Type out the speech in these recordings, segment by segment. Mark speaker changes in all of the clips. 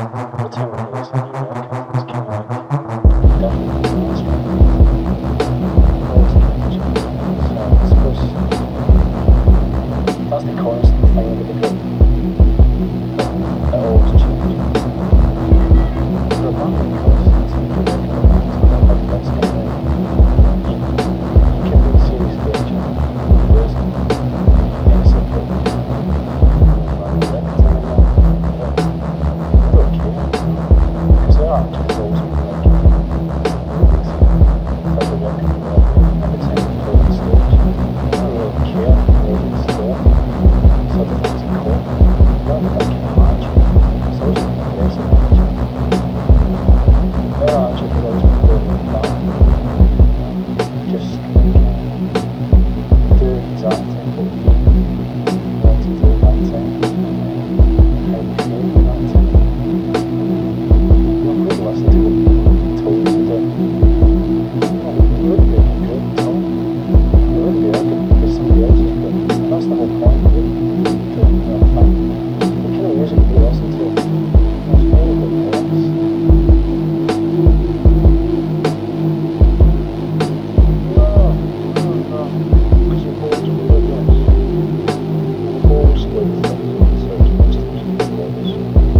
Speaker 1: By the time we release a new record, it's kind of like definitely the last one. Always keep changing. So I suppose that's the constant thing with the group. It always changes. For a band like us, it's like a regular band, like this kind of thing. You can be serious danger. There isn't any separate record time now. But I don't care. Because there are actually always been like type of record where every time you play on stage, I don't really care where it's there. So everything's a core. Not that I can imagine. It's always been aggressive actually. There are actually always been going like that. Just like do exactly what we want to do at that time. How we feel at that time. We're going to listen to what we told us to do. We wouldn't be any good at all. We wouldn't be any good because somebody else is good. And that's the whole point of it. Doing our thing. The kind of music we listen to is really good for us. No. Because you've always been with us. You've always done things on such much to keep the brothers.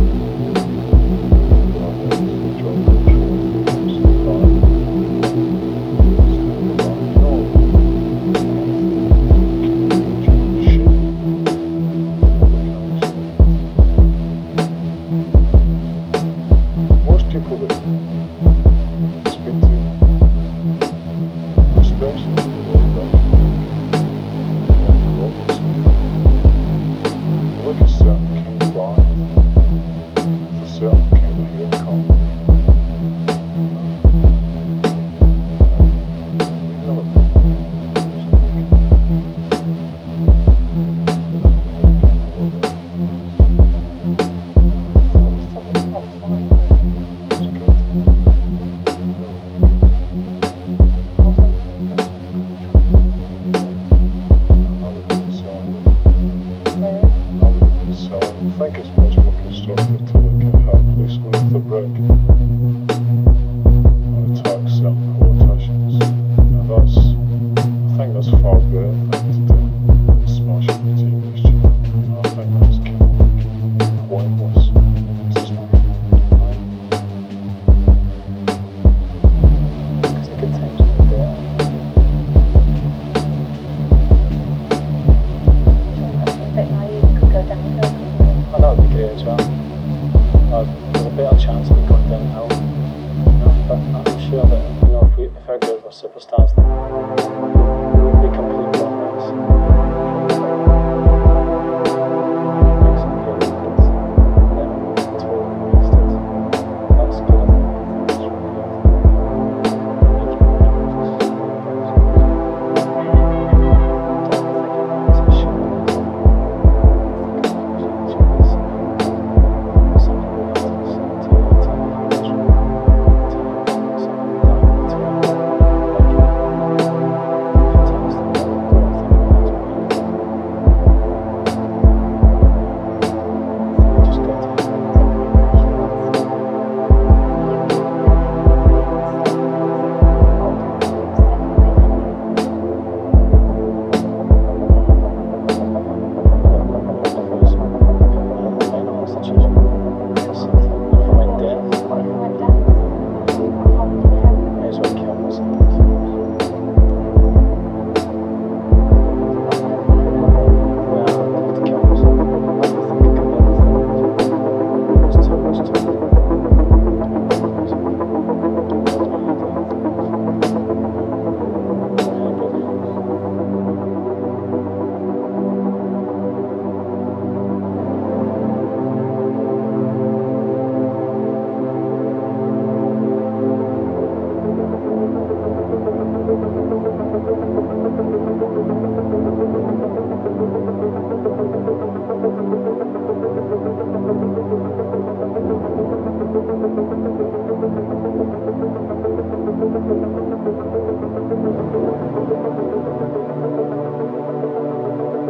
Speaker 1: Most people that speak to, especially people that look at certain kind of band, with a certain kind of haircut. So I think it's much more constructive to look at how policemen with a brick attack certain politicians. Now I think that's far better thing to do than smashing the TV studio. I think that's kind of like pointless. It's just not right. Because the good times are there. Oh, that would be great as well. There's a better chance of it going downhill. But I'm sure that if our group were superstars, then we'd be complete blunders. Make some great records, and then we'll be totally wasted. That's good. That's really good.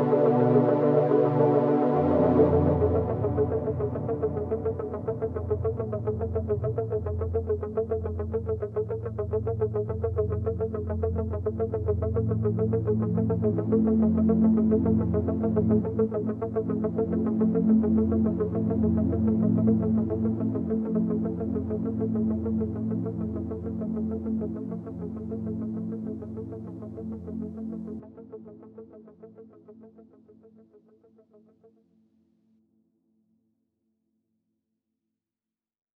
Speaker 2: Thank you.